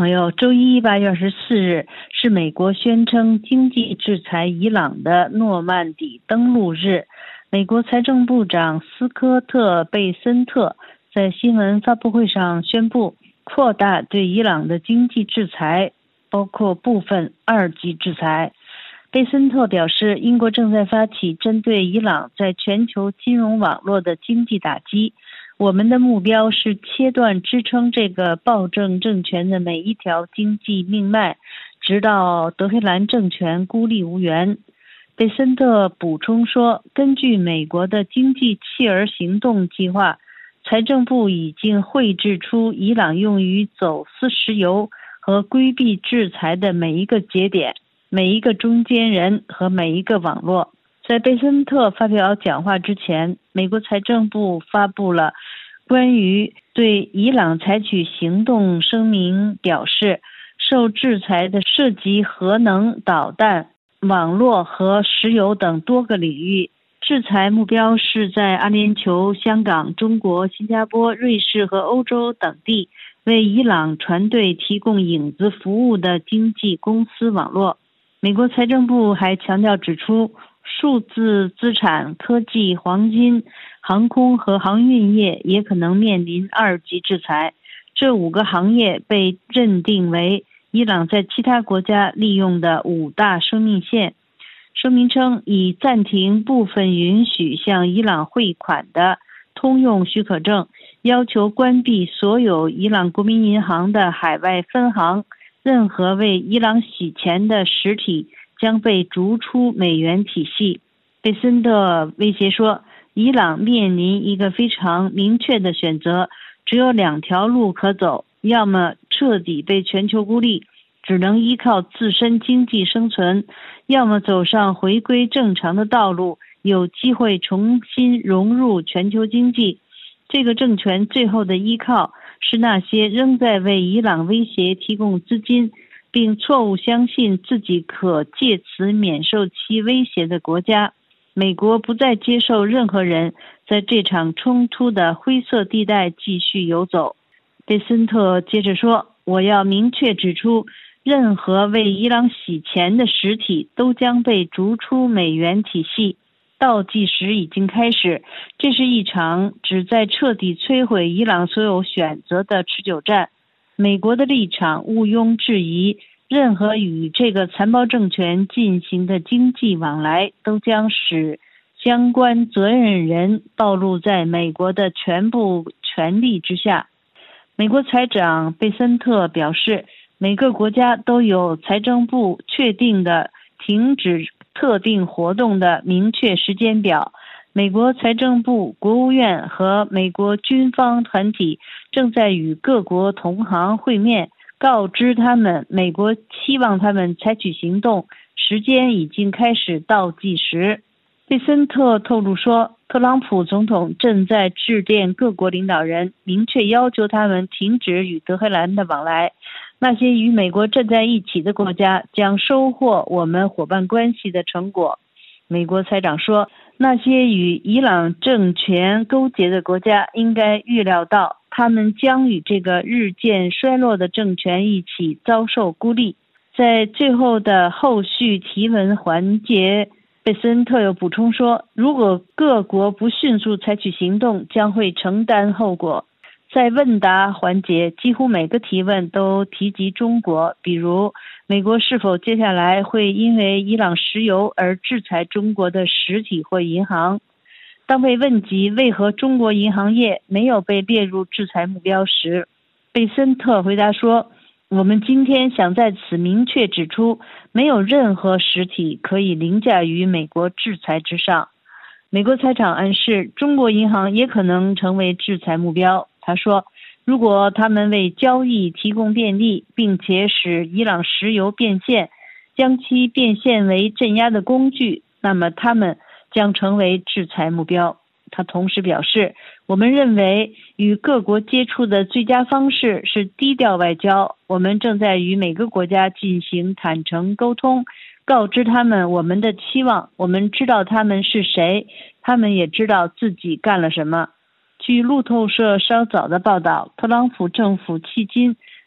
朋友，周一8月24日是美国宣称经济制裁伊朗的诺曼底登陆日。美国财政部长斯科特·贝森特在新闻发布会上宣布扩大对伊朗的经济制裁，包括部分2级制裁。贝森特表示，英国正在发起针对伊朗在全球金融网络的经济打击。我们的目标是切断支撑这个暴政政权的每一条经济命脉，直到德黑兰政权孤立无援。贝森特补充说，根据美国的经济弃儿行动计划，财政部已经绘制出伊朗用于走私石油和规避制裁的每一个节点、每一个中间人和每一个网络。在贝森特发表讲话之前，美国财政部发布了关于对伊朗采取行动声明，表示受制裁的涉及核能、导弹、网络和石油等多个领域。制裁目标是在阿联酋、香港、中国、新加坡、瑞士和欧洲等地为伊朗船队提供影子服务的经纪公司网络。美国财政部还强调指出，数字资产、科技、黄金、航空和航运业也可能面临2级制裁。这5个行业被认定为伊朗在其他国家利用的5大生命线。声明称，已暂停部分允许向伊朗汇款的通用许可证，要求关闭所有伊朗国民银行的海外分行，任何为伊朗洗钱的实体将被逐出美元体系。贝森特威胁说，伊朗面临一个非常明确的选择，只有2条路可走，要么彻底被全球孤立，只能依靠自身经济生存，要么走上回归正常的道路，有机会重新融入全球经济。这个政权最后的依靠是那些仍在为伊朗威胁提供资金，并错误相信自己可借此免受其威胁的国家。美国不再接受任何人在这场冲突的灰色地带继续游走。贝森特接着说，我要明确指出，任何为伊朗洗钱的实体都将被逐出美元体系。倒计时已经开始，这是一场旨在彻底摧毁伊朗所有选择的持久战。美国的立场毋庸置疑，任何与这个残暴政权进行的经济往来都将使相关责任人暴露在美国的全部权力之下。美国财长贝森特表示，每个国家都有财政部确定的停止特定活动的明确时间表。美国财政部、国务院和美国军方团体正在与各国同行会面，告知他们美国期望他们采取行动，时间已经开始倒计时。贝森特透露说，特朗普总统正在致电各国领导人，明确要求他们停止与德黑兰的往来。那些与美国站在一起的国家将收获我们伙伴关系的成果。美国财长说，那些与伊朗政权勾结的国家应该预料到，他们将与这个日渐衰落的政权一起遭受孤立。在最后的后续提问环节，贝森特又补充说，如果各国不迅速采取行动，将会承担后果。在问答环节，几乎每个提问都提及中国，比如美国是否接下来会因为伊朗石油而制裁中国的实体或银行。当被问及为何中国银行业没有被列入制裁目标时，贝森特回答说，我们今天想在此明确指出，没有任何实体可以凌驾于美国制裁之上。美国财长暗示，中国银行也可能成为制裁目标。他说，如果他们为交易提供便利，并且使伊朗石油变现，将其变现为镇压的工具，那么他们将成为制裁目标。他同时表示，我们认为与各国接触的最佳方式是低调外交。我们正在与每个国家进行坦诚沟通，告知他们我们的期望。我们知道他们是谁，他们也知道自己干了什么。据路透社稍早的报道，特朗普政府迄今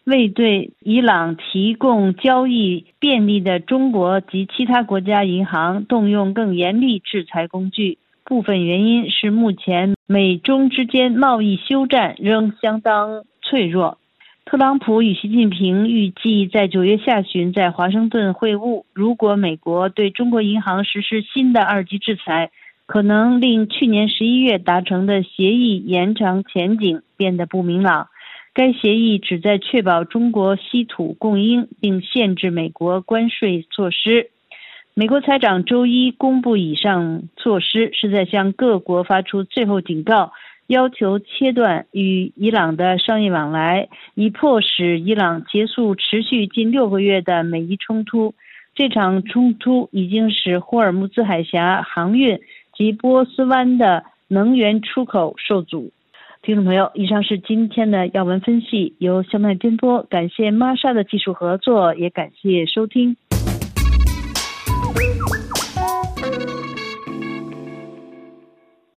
为对伊朗提供交易便利的中国及其他国家银行动用更严厉制裁工具。部分原因是目前美中之间贸易休战仍相当脆弱。特朗普与习近平预计在9月下旬在华盛顿会晤，如果美国对中国银行实施新的2级制裁，可能令去年11月达成的协议延长前景变得不明朗。该协议旨在确保中国稀土供应，并限制美国关税措施。美国财长周一公布以上措施，是在向各国发出最后警告，要求切断与伊朗的商业往来，以迫使伊朗结束持续近6个月的美伊冲突。这场冲突已经使霍尔木兹海峡航运及波斯湾的能源出口受阻。听众朋友，以上是今天的要闻分析，由小麦编播，感谢玛莎的技术合作，也感谢收听。